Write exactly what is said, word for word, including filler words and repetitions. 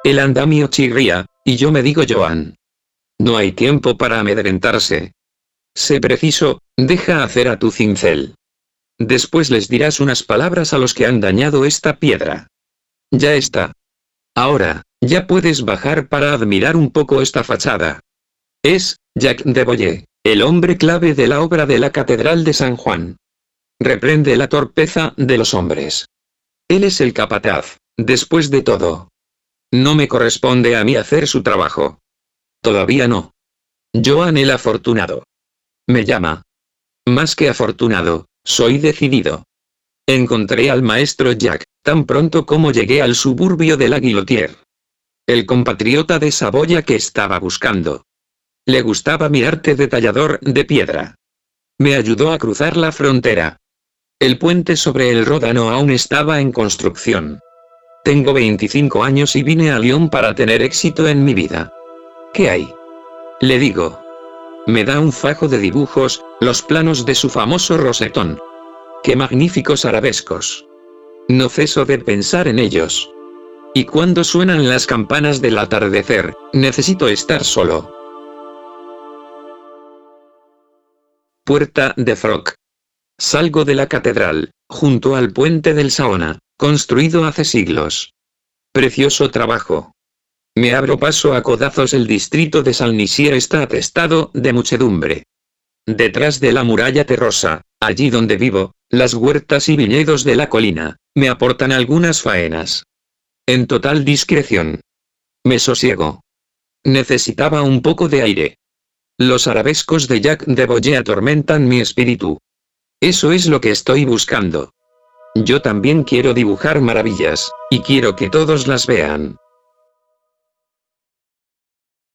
El andamio chirría, y yo me digo Joan. No hay tiempo para amedrentarse. Sé preciso, deja hacer a tu cincel. Después les dirás unas palabras a los que han dañado esta piedra. Ya está. Ahora, ya puedes bajar para admirar un poco esta fachada. Es, Jacques de Boyer, el hombre clave de la obra de la Catedral de San Juan. Reprende la torpeza de los hombres. Él es el capataz, después de todo. No me corresponde a mí hacer su trabajo. Todavía no. Joan el afortunado. Me llama. Más que afortunado, soy decidido. Encontré al maestro Jacques, tan pronto como llegué al suburbio de la Guillotière. El compatriota de Saboya que estaba buscando. Le gustaba mi arte de tallador de piedra. Me ayudó a cruzar la frontera. El puente sobre el Ródano aún estaba en construcción. Tengo veinticinco años y vine a Lyon para tener éxito en mi vida. ¿Qué hay? Le digo. Me da un fajo de dibujos, los planos de su famoso rosetón. ¡Qué magníficos arabescos! No ceso de pensar en ellos. Y cuando suenan las campanas del atardecer, necesito estar solo. Puerta de Froc. Salgo de la catedral, junto al puente del Saona, construido hace siglos. Precioso trabajo. Me abro paso a codazos. El distrito de Saint-Nizier está atestado de muchedumbre. Detrás de la muralla terrosa, allí donde vivo, las huertas y viñedos de la colina, me aportan algunas faenas. En total discreción. Me sosiego. Necesitaba un poco de aire. Los arabescos de Jacques de Boyer atormentan mi espíritu. Eso es lo que estoy buscando. Yo también quiero dibujar maravillas, y quiero que todos las vean.